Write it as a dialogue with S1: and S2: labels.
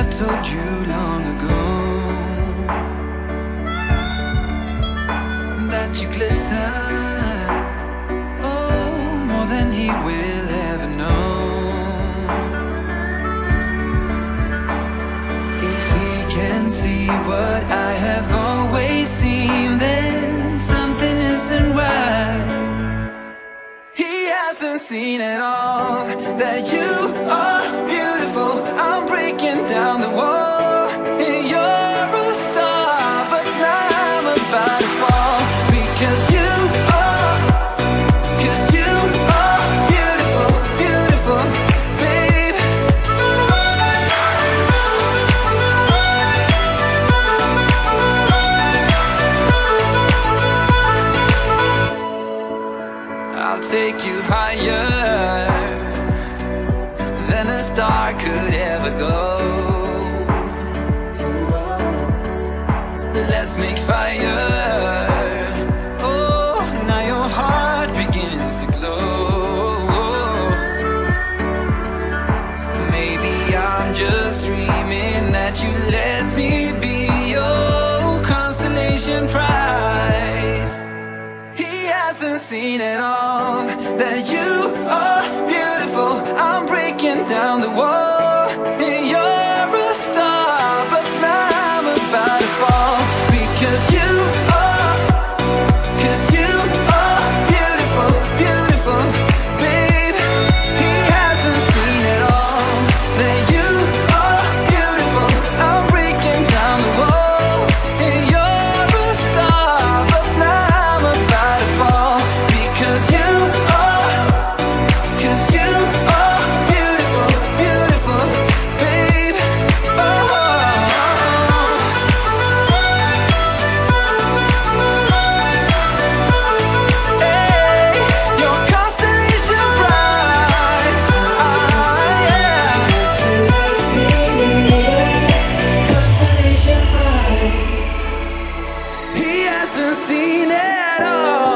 S1: told you long ago that you glisten, oh, more than he will ever know. If he can see what I have always seen, then something isn't right. He hasn't seen at all that you are beautiful. I'm breaking down the wall, and you're a star, but now I'm about to fall because you are beautiful, beautiful, babe. I'll take you higher than a star could ever go. Let's make fire. Oh, now your heart begins to glow. Maybe I'm just dreaming that you let me be your constellation prize. He hasn't seen at all that you are beautiful. I'm breaking down the wall, and you're a star, but now I'm about to fall because you are beautiful, beautiful, babe. He hasn't seen at all that you are beautiful. I'm breaking down the wall, and you're a star, but now I'm about to fall because you are beautiful, beautiful, babe. Oh, hey, your constellation prize. Yeah. Constellation prize. He hasn't seen it all.